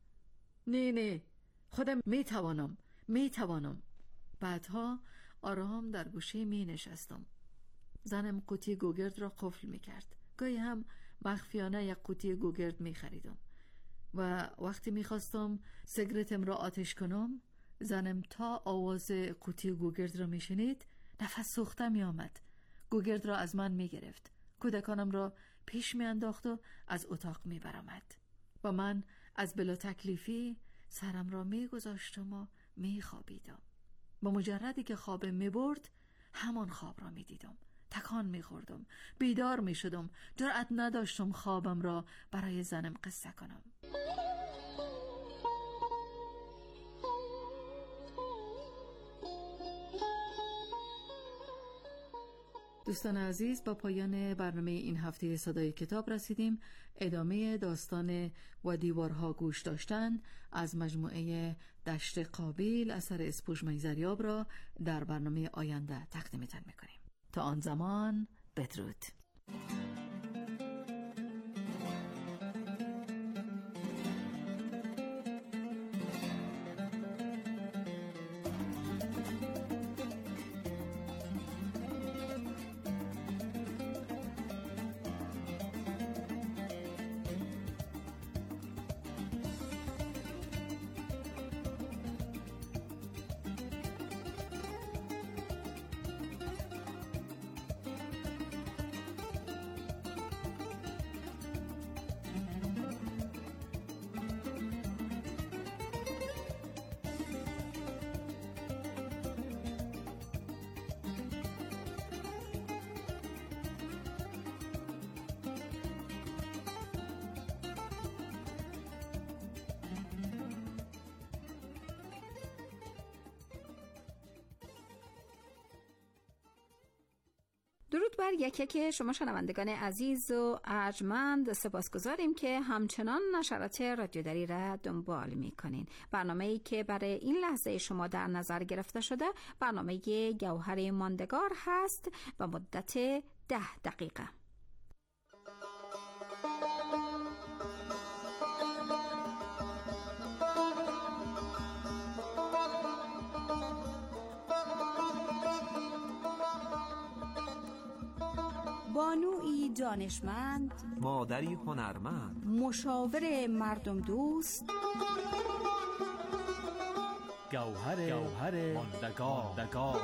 نه خودم می توانم. بعدها آرام در گوشه می نشستم. زنم قوطی گوگرد را قفل می کرد. گاهی هم مخفیانه 1 قوطی گوگرد می خریدم و وقتی می خواستم سیگارتم را آتش کنم، زنم تا آواز قوطی گوگرد را می شنید نفس سوخته می آمد. گوگرد را از من می گرفت. کودکانم را پیش می انداخت و از اتاق می برآمد و من از بلا تکلیفی سرم را می گذاشتم و می خوابیدم. با مجردی که خوابم می برد همان خواب را می دیدم. تکان می خوردم. بیدار می شدم. جرأت نداشتم خوابم را برای زنم قصه کنم. دوستان عزیز، با پایان برنامه این هفته صدای کتاب رسیدیم. ادامه داستان و دیوارها گوش داشتن از مجموعه دشت قابیل اثر اسپوش میزریاب را در برنامه آینده تقدیمتان میکنیم. تا آن زمان بدرود.
درود بر یک شما شنوندگان عزیز و ارجمند. سپاسگزاریم که همچنان نشرات رادیو دری را دنبال می‌کنین. برنامه‌ای که برای این لحظه شما در نظر گرفته شده برنامه گوهر ماندگار هست و مدت 10 دقیقه. بانویی دانشمند،
مادری هنرمند،
مشاور مردم دوست،
گوهر ماندگار.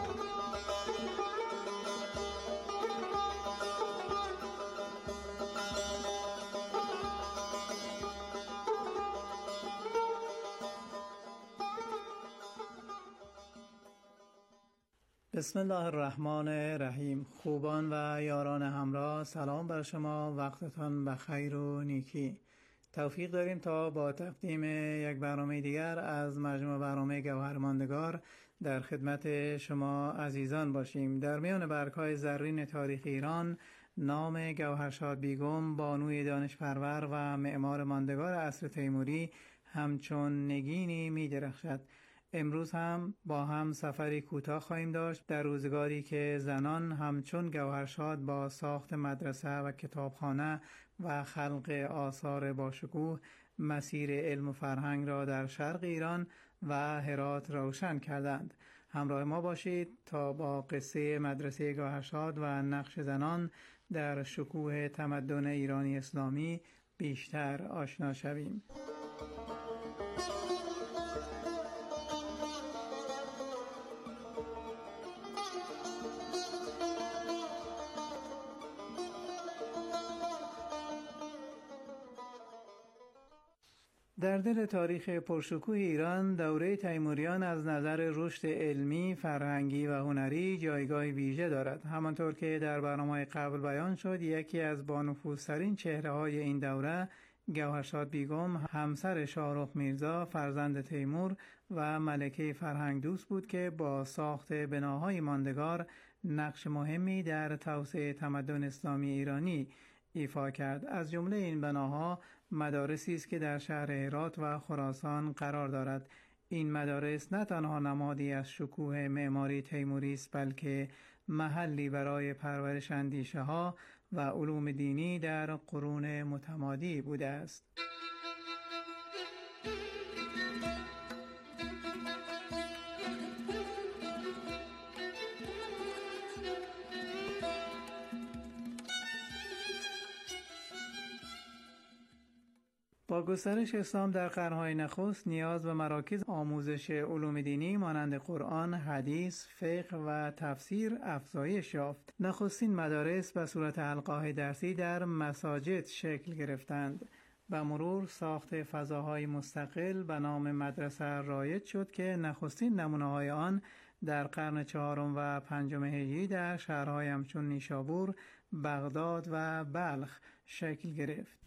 بسم الله الرحمن الرحیم. خوبان و یاران همراه، سلام بر شما، وقتتان بخیر و نیکی. توفیق داریم تا با تقدیم یک برنامه دیگر از مجموع برنامه گوهر ماندگار در خدمت شما عزیزان باشیم. در میان برگ‌های زرین تاریخ ایران نام گوهرشاد بیگم، بانوی دانشپرور و معمار ماندگار عصر تیموری همچون نگینی می درخشد. امروز هم با هم سفری کوتاه خواهیم داشت در روزگاری که زنان همچون گوهرشاد با ساخت مدرسه و کتابخانه و خلق آثار باشکوه مسیر علم و فرهنگ را در شرق ایران و هرات روشن کردند. همراه ما باشید تا با قصه مدرسه گوهرشاد و نقش زنان در شکوه تمدن ایرانی اسلامی بیشتر آشنا شویم. در دل تاریخ پرشکوه ایران، دوره تیموریان از نظر رشد علمی، فرهنگی و هنری جایگاه ویژه دارد. همانطور که در برنامه قبل بیان شد، یکی از بانفوذترین چهره‌های این دوره گوهرشاد بیگم، همسر شاهرخ میرزا فرزند تیمور و ملکه فرهنگ دوست بود که با ساخت بناهای ماندگار نقش مهمی در توسعه تمدن اسلامی ایرانی ایفا کرد. از جمله این بناها مدارسی است که در شهر هرات و خراسان قرار دارد. این مدارس نه تنها نمادی از شکوه معماری تیموری است، بلکه محلی برای پرورش اندیشه‌ها و علوم دینی در قرون متمادی بوده است. با گسترش اسلام در قرن‌های نخست، نیاز به مراکز آموزش علوم دینی مانند قرآن، حدیث، فقه و تفسیر افزایش یافت. نخستین مدارس به صورت حلقه‌های درسی در مساجد شکل گرفتند. به مرور ساخت فضاهای مستقل به نام مدرسه رایج شد که نخستین نمونه‌های آن در قرن 4 و 5 هجری در شهرهای همچون نیشابور، بغداد و بلخ شکل گرفت.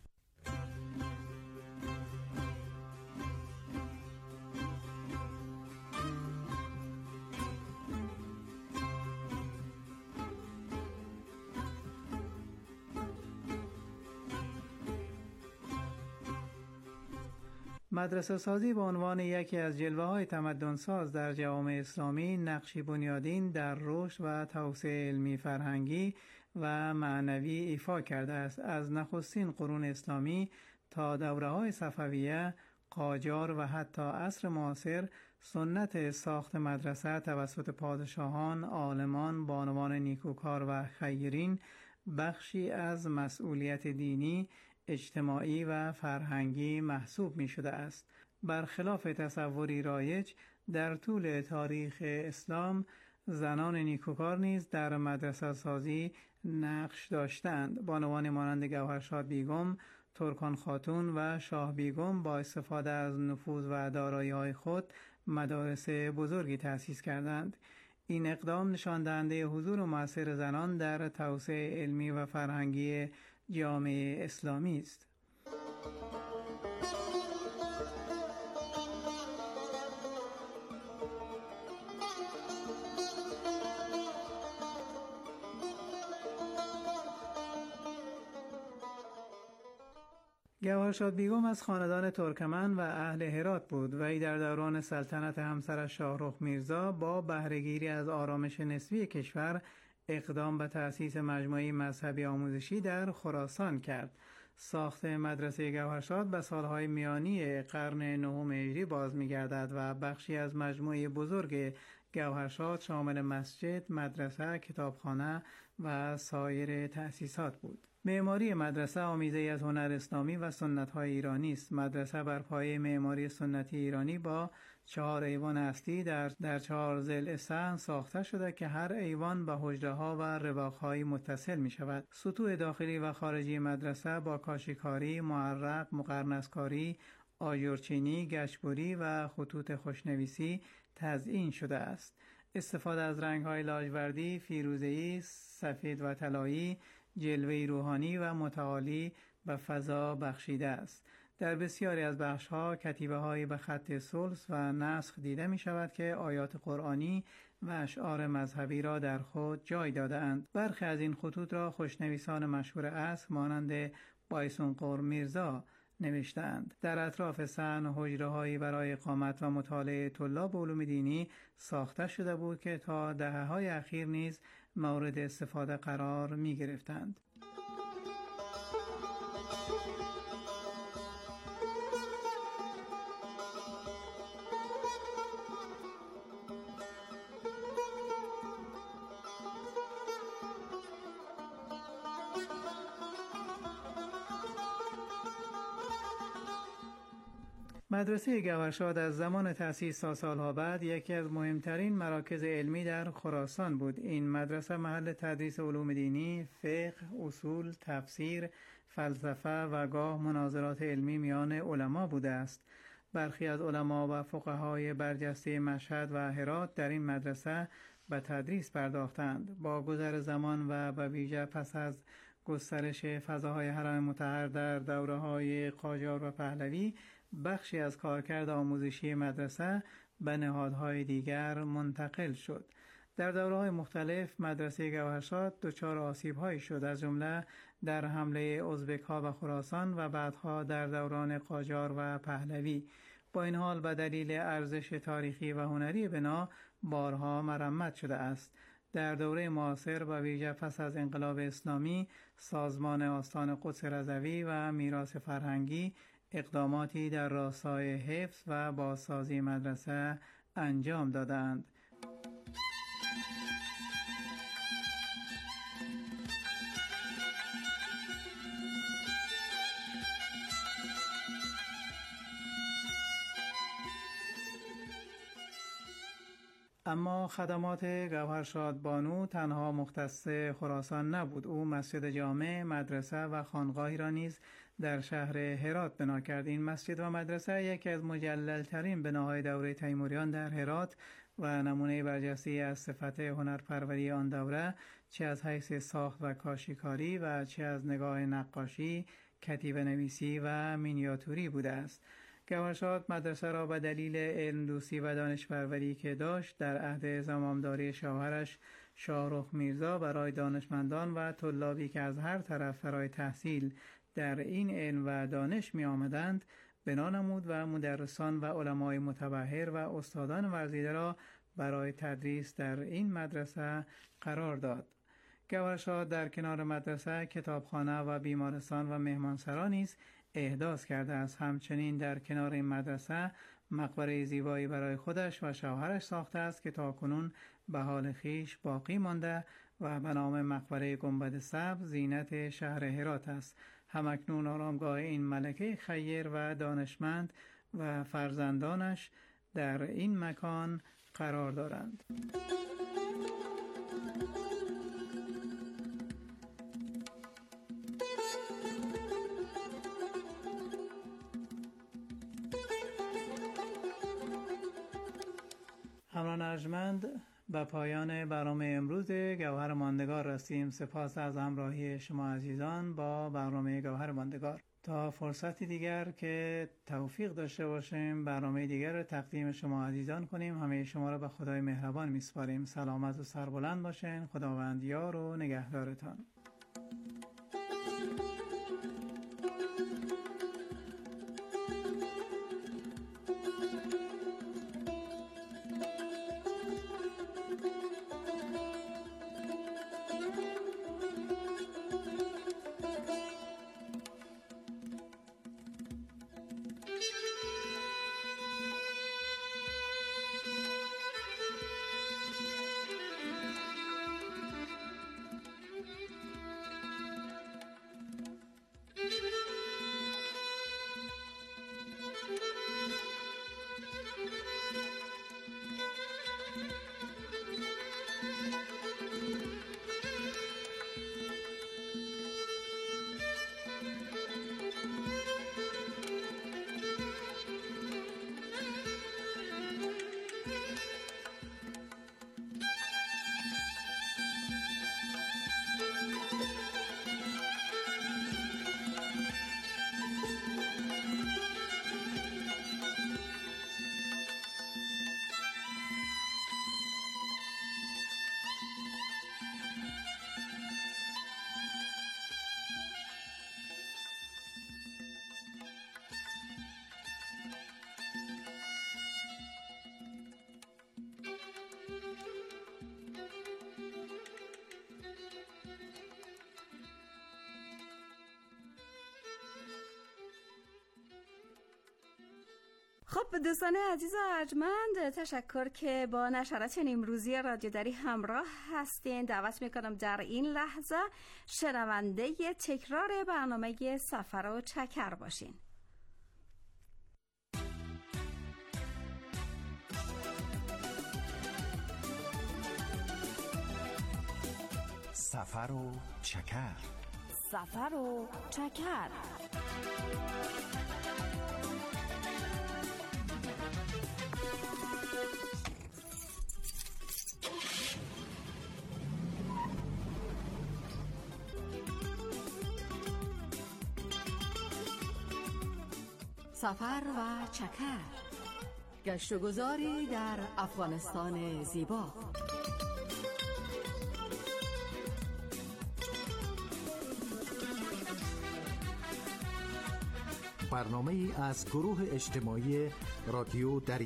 مدرسه سازی به عنوان یکی از جلوه های تمدن ساز در جوامع اسلامی نقشی بنیادین در رشد و توسعه علمی، فرهنگی و معنوی ایفا کرده است. از نخستین قرون اسلامی تا دوره های صفویه، قاجار و حتی عصر معاصر، سنت ساخت مدرسه توسط پادشاهان، عالمان، بانوان نیکوکار و خیرین بخشی از مسئولیت دینی، اجتماعی و فرهنگی محسوب می شده است. برخلاف تصوری رایج، در طول تاریخ اسلام زنان نیکوکار نیز در مدرسه سازی نقش داشتند. بانوان مانند گوهرشاد بیگم، ترکان خاتون و شاه بیگم با استفاده از نفوذ و دارایی‌های خود مدارس بزرگی تأسیس کردند. این اقدام نشان دهنده حضور مؤثر زنان در توسعه علمی و فرهنگی جامعه اسلامی است. گوهرشاد بیگم از خاندان ترکمن و اهل هرات بود. وی در دوران سلطنت همسرش شاهرخ میرزا با بهره‌گیری از آرامش نسبی کشور اقدام به تأسیس مجموعه مذهبی آموزشی در خراسان کرد. ساخت مدرسه گوهرشاد به سالهای میانی قرن 9 هجری باز می‌گردد و بخشی از مجموعه بزرگ گوهرشاد شامل مسجد، مدرسه، کتابخانه و سایر تأسیسات بود. معماری مدرسه آمیزه‌ای از هنر اسلامی و سنت‌های ایرانی است. مدرسه بر پایه معماری سنتی ایرانی با 4 ایوان اصلی در 4 ضلع صحن ساخته شده که هر ایوان به حجره‌ها و رواق‌های متصل می‌شود. سطوح داخلی و خارجی مدرسه با کاشیکاری، معرق، مقرنس‌کاری، آجرچینی، گچبری و خطوط خوشنویسی تزیین شده است. استفاده از رنگ‌های لاجوردی، فیروزه‌ای، سفید و طلایی، جلوه‌ای روحانی و متعالی به فضا بخشیده است. در بسیاری از بخش‌ها کتیبه‌هایی به خط ثلث و نسخ دیده می‌شود که آیات قرآنی و اشعار مذهبی را در خود جای داده‌اند. برخی از این خطوط را خوشنویسان مشهور عصر مانند بایسونقور میرزا نوشتند. در اطراف صحن حجره‌هایی برای اقامت و مطالعه طلاب علوم دینی ساخته شده بود که تا دهه‌های اخیر نیز مورد استفاده قرار می‌گرفتند. مدرسه گوهرشاد از زمان تأسیس تا سالها بعد یکی از مهمترین مراکز علمی در خراسان بود. این مدرسه محل تدریس علوم دینی، فقه، اصول، تفسیر، فلسفه و گاه مناظرات علمی میان علما بوده است. برخی از علما و فقهای برجسته مشهد و هرات در این مدرسه به تدریس پرداختند. با گذر زمان و به ویژه پس از گسترش فضاهای حرم مطهر در دوره‌های قاجار و پهلوی، بخشی از کارکرد آموزشی مدرسه به نهادهای دیگر منتقل شد. در دوره‌های مختلف مدرسه گوهرشاد دچار آسیب‌هایی شد، از جمله در حمله ازبک‌ها به خراسان و بعدها در دوران قاجار و پهلوی. با این حال به دلیل ارزش تاریخی و هنری بنا بارها مرمت شده است. در دوره معاصر و ویژه پس از انقلاب اسلامی، سازمان آستان قدس رضوی و میراث فرهنگی اقداماتی در راستای حفظ و بازسازی مدرسه انجام دادند. اما خدمات گوهرشاد بانو تنها مختص خراسان نبود. او مسجد جامع، مدرسه و خانقاهی را نیز در شهر هرات بنا کرد. این مسجد و مدرسه یکی از مجلل‌ترین بناهای دوره تیموریان در هرات و نمونه برجسته از صفت هنرپروری آن دوره، چه از حیث ساخت و کاشیکاری و چه از نگاه نقاشی، کتیبه نویسی و مینیاتوری بوده است. گوهرشاد مدرسه را به دلیل علم دوستی و دانشپروری که داشت در عهد زمامداری شوهرش شاهرخ میرزا برای دانشمندان و طلابی که از هر طرف برای تحصیل در این علم و دانش می آمدند بنا نمود و مدرسان و علمای متبحر و استادان ورزیده را برای تدریس در این مدرسه قرار داد. گوهرشاد در کنار مدرسه کتابخانه و بیمارستان و مهمانسرا نیز احداث کرده است. همچنین در کنار این مدرسه مقبره زیبایی برای خودش و شوهرش ساخته است که تاکنون به حال خویش باقی مانده و به نام مقبره گنبد سبز زینت شهر هرات است. همکنون آرامگاه این ملکه خیر و دانشمند و فرزندانش در این مکان قرار دارند. همراهان ارجمند، به پایان برنامه امروز گوهر ماندگار رسیم. سپاس از همراهی شما عزیزان با برنامه گوهر ماندگار. تا فرصتی دیگر که توفیق داشته باشیم برنامه دیگر رو تقدیم شما عزیزان کنیم. همه شما را به خدای مهربان میسپاریم. سلامت و سربلند باشین. خداوند یار و نگهدارتان.
خب دوستان عزیز و ارجمند، تشکر که با نشرات امروزی رادیو دری همراه هستین. دعوت میکنم در این لحظه شنونده تکرار برنامه سفر و چکر باشین.
سفر و چکر.
سفر و چکر.
سفر و چکر، گشت و گذاری در افغانستان زیبا.
برنامه از گروه اجتماعی رادیو دری.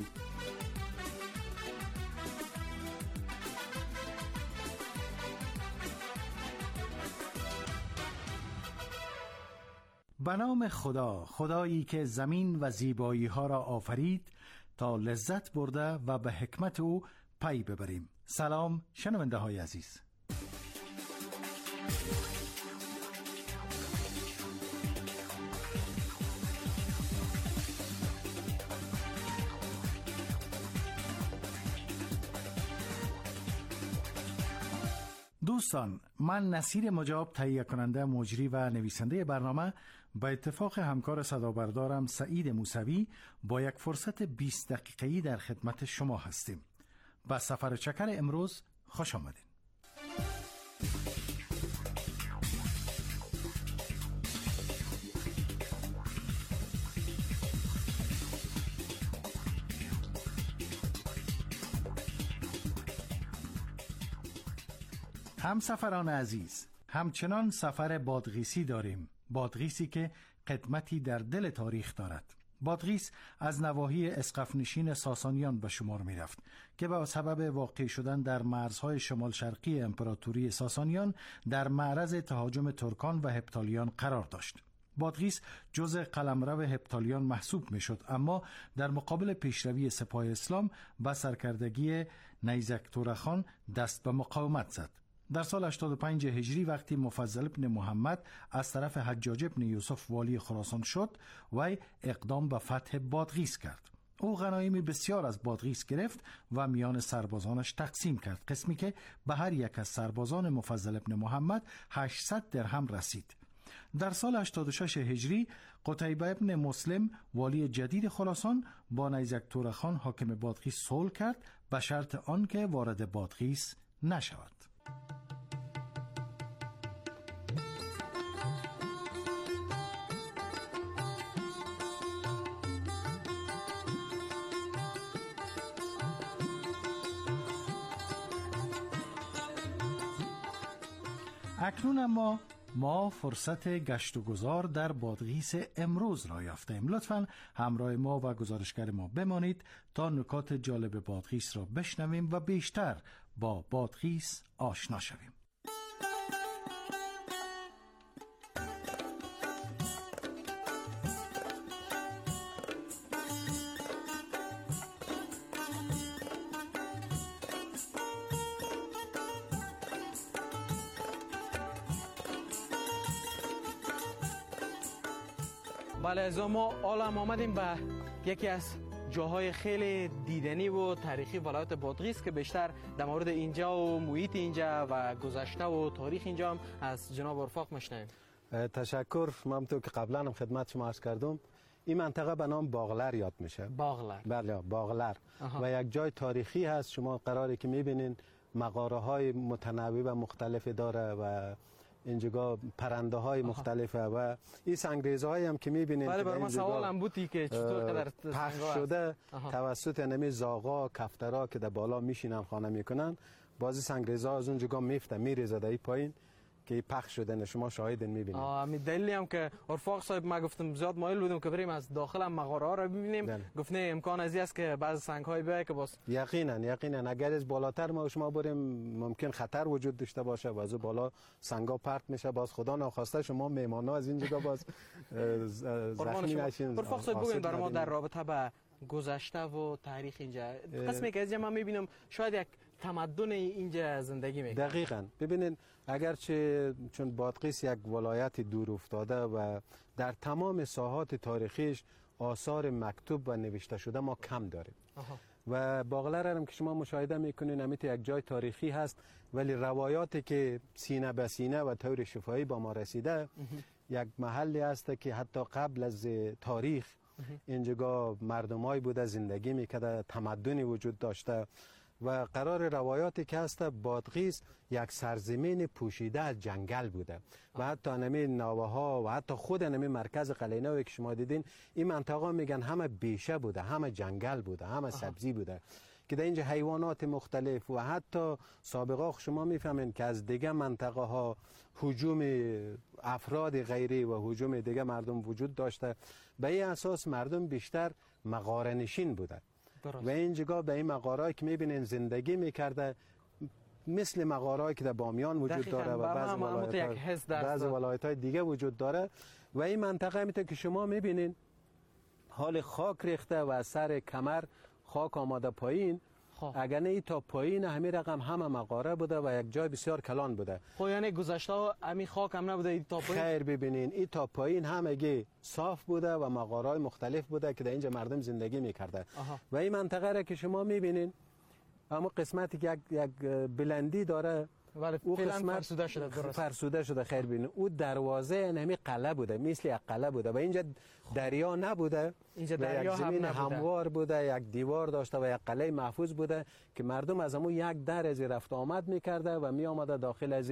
به نام خدا، خدایی که زمین و زیبایی ها را آفرید تا لذت برده و به حکمت او پی ببریم. سلام شنونده های عزیز. دوستان، من نصیر مجاب، تهیه کننده، مجری و نویسنده برنامه، به اتفاق همکار صدابردارم سعید موسوی با یک فرصت 20 دقیقه‌ای در خدمت شما هستیم. به سفر چکر امروز خوش آمدین. همسفران عزیز، همچنان سفر بادغیسی داریم. بادغیسی که قدمتی در دل تاریخ دارد. بادغیس از نواحی اسقفنشین ساسانیان به شمار می رفت که به سبب واقع شدن در مرزهای شمال شرقی امپراتوری ساسانیان در معرض تهاجم ترکان و هپتالیان قرار داشت. بادغیس جزء قلمرو هپتالیان محسوب می شد، اما در مقابل پیشروی سپاه اسلام و سرکردگی نیزک تورخان دست به مقاومت زد. در سال 85 هجری وقتی مفضل ابن محمد از طرف حجاج ابن یوسف والی خراسان شد، وی اقدام به فتح بادغیس کرد. او غنایم بسیار از بادغیس گرفت و میان سربازانش تقسیم کرد، قسمی که به هر یک از سربازان مفضل ابن محمد 800 درهم رسید. در سال 86 هجری قتیبه ابن مسلم والی جدید خراسان با نیزک تورخان حاکم بادغیس صلح کرد به شرط آنکه وارد بادغیس نشود. اکنون اما ما فرصت گشت و گذار در بادغیس امروز را یافتیم. لطفاً همراه ما و گزارشگر ما بمانید تا نکات جالب بادغیس را بشنویم و بیشتر با بادغیس آشنا شویم.
بله، از ما حالا آمدیم به یکی از جاهای خیلی دیدنی و تاریخی ولایت بادغیس که بیشتر در مورد اینجا و محیط اینجا و گذشته و تاریخ اینجا هم از جناب رفاق میشنویم.
تشکر. من تو که قبلا هم خدمت شما عرض کردم، این منطقه به نام باغلر یاد میشه.
باغلر.
بله، باغلر. و یک جای تاریخی هست. شما قراری که میبینین مغاره های متنوع و مختلف داره و اینجا پرنده های مختلفه و این سنگریزه هایی هم که میبینید
بله، برای ما سوالم بودی که چطور قدر
پخش شده توسط نمی زاغا کفترا که در بالا میشینن خانه میکنن، بازی سنگریزه ها از اونجا میفته میریزه در این پایین که پخش شده، شما شاهدین میبینید.
می دلیلی هم که رفاق صاحب ما گفتم زیاد مایل بودم که بریم از داخل هم مغاره ها رو ببینیم. گفته امکان ازی است که بعض سنگ های بیای که باز
یقینا اگر از بالاتر ما شما بریم ممکن خطر وجود داشته باشه و از بالا سنگا پرت میشه، باز خدا ناخواسته شما مهمانا از اینجا باز زخمی نشین.
رفاق صاحب بگین برای ما در رابطه با گذشته و تاریخ اینجا قسمی که از ما میبینم شاید یک تمدن اینجا زندگی میکنه.
دقیقاً. ببینید اگرچه چون بادغیس یک ولایت دور افتاده و در تمام ساحات تاریخیش آثار مکتوب و نوشته شده ما کم داریم. و باغلر هم که شما مشاهده میکنین امیت یک جای تاریخی هست ولی روایاتی که سینه به سینه و طور شفاهی با ما رسیده یک محلی هست که حتی قبل از تاریخ اینجا مردمای بوده زندگی میکرده، تمدنی وجود داشته و قرار روایاتی که هست بادغیس یک سرزمین پوشیده از جنگل بوده و حتی نمی ناوه ها و حتی خود نمی مرکز قلعه نو که شما دیدین این منطقه میگن همه بیشه بوده، همه جنگل بوده، همه سبزی بوده که در اینجا حیوانات مختلف و حتی سابقا شما میفهمین که از دیگه منطقه ها هجوم افراد غیری و هجوم دیگه مردم وجود داشته. به این اساس مردم بیشتر مغاره نشین بوده و اینجا به این مغاره‌ای که میبینین زندگی میکرده مثل مغاره‌ای که در بامیان وجود داره و بعضی ولایت‌های دیگه وجود داره و این منطقه میته که شما میبینین حال خاک ریخته و از سر کمر خاک آماده پایین. اگر نه ای تا پایین همین رقم همه مغاره بوده و یک جای بسیار کلان بوده.
یعنی گذشته همین خاک هم نبوده ای تا پایین؟ خیر
ببینین ای تا پایین همگی صاف بوده و مغاره‌های مختلف بوده که در اینجا مردم زندگی میکرده و این منطقه را که شما میبینین اما قسمتی که یک بلندی داره
او قسمت فرسوده شده. درست
فرسوده شده. خیر ببینید او دروازه نمی قلعه بوده، مثل یک قلعه بوده و اینجا دریا نبوده،
اینجا دریا
یک زمین هموار بوده، یک دیوار داشته و یک قلعه محفوظ بوده که مردم از همون یک در از رفت آمد میکرده و می آمده داخل از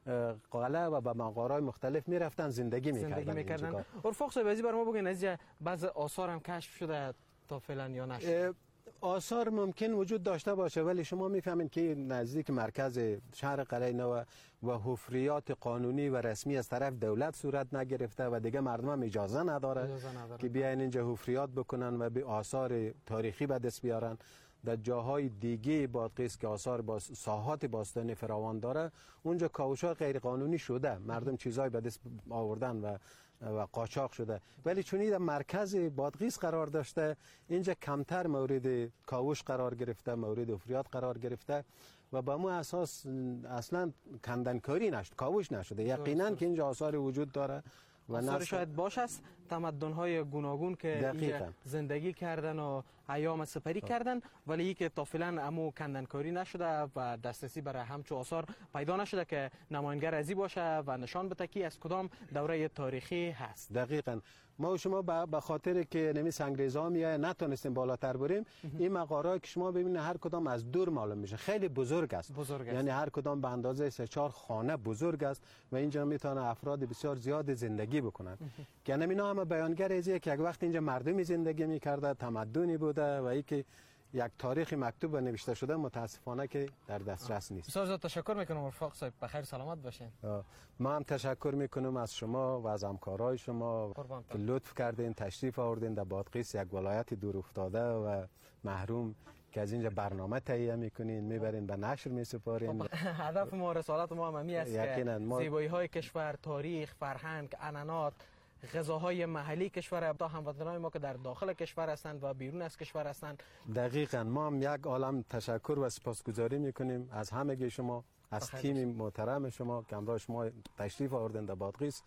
قلعه و به مغاره‌های مختلف میرفتن زندگی میکردن.
رفاق صاحب ازی بر ما بگین از بعض آثار هم کشف شده تا فعلا یا نشده؟
آثار ممکن وجود داشته باشه ولی شما میفهمین که نزدیک مرکز شهر قلعه نو و حفریات قانونی و رسمی از طرف دولت صورت نگرفته و دیگه مردم هم اجازه نداره که بیاین اینجا حفریات بکنن و به آثار تاریخی به دست بیارن. در جاهای دیگه بادغیس که آثار با ساحات باستانی فراوان داره اونجا کاوش‌ها غیر قانونی شده، مردم چیزای به دست آوردن و قاچاق شده ولی چون این مرکز بادغیس قرار داشته اینجا کمتر مورد کاوش قرار گرفته، مورد حفریات قرار گرفته و به مو اساس اصلا کندنکاری نشد، کاوش نشده. یقینا که اینجا آثار وجود داره و
آثار شاید باشه از تمدن‌های گوناگون که اینجا زندگی کردن و ایام سپری کردن ولی این که تا فعلا امو کندنکاری نشده و دسترسی برای همچو آثار پیدا نشده که نماینگر ازی باشه و نشان بده که از کدام دوره تاریخی هست.
دقیقاً. ما و شما به خاطر که نمیس انگریزا میای نتونستیم بالاتر بریم این مغاره‌ای که شما ببینید هر کدام از دور معلوم میشه، خیلی بزرگ است. یعنی هر کدام به اندازه 3-4 خانه بزرگ است و اینجا میتونه افراد بسیار زیاد زندگی بکنن که اینا هم بیانگر ازیه که یک وقت اینجا مردمی زندگی میکرده، تمدنی بوده و ای که یک تاریخ مکتوب و نوشته شده متاسفانه که در دسترس نیست.
بسیار زیاد تشکر میکنم رفاق صاحب، بخیر سلامت باشین.
ما هم تشکر میکنم از شما و از همکارای شما که لطف کردین تشریف آوردین در بادغیس، یک ولایت دور افتاده و محروم که از اینجا برنامه تهیه میکنین میبرین به نشر میسپارین.
هدف ما رسالت ما همی است که زیبایی های کشور، تاریخ، فرهنگ، عنعنات، غذاهای محلی کشور تا هموطنان ما که در داخل کشور هستند و بیرون از کشور هستند.
دقیقاً. ما هم یک عالم تشکر و سپاسگزاری میکنیم از همگی شما، از تیم محترم شما که همراه شما تشریف آوردین در بادغیس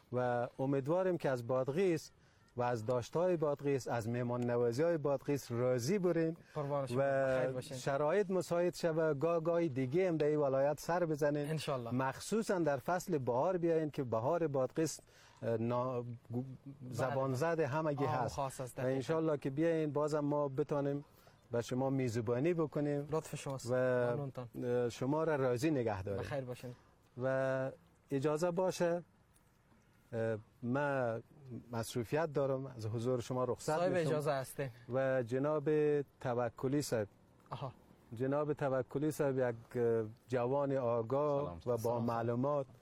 و امیدواریم که از بادغیس و از داشتهای بادغیس، از مهمان نوازی‌های بادغیس راضی برین و شرایط مساعد شوه گاهی دیگه هم در این ولایت سر بزنین
انشالله.
مخصوصا در فصل بهار بیاین که بهار بادغیس زبان زده همگی هست و انشالله که بیاین بازم ما بتونیم به شما میزبانی بکنیم.
لطف شماست
و شما را راضی نگه داریم.
بخیر باشین.
و اجازه باشه من مصروفیت دارم از حضور شما رخصت میشم.
اجازه هستین.
و جناب توکلی صاحب جناب توکلی صاحب یک جوان آگاه و با معلومات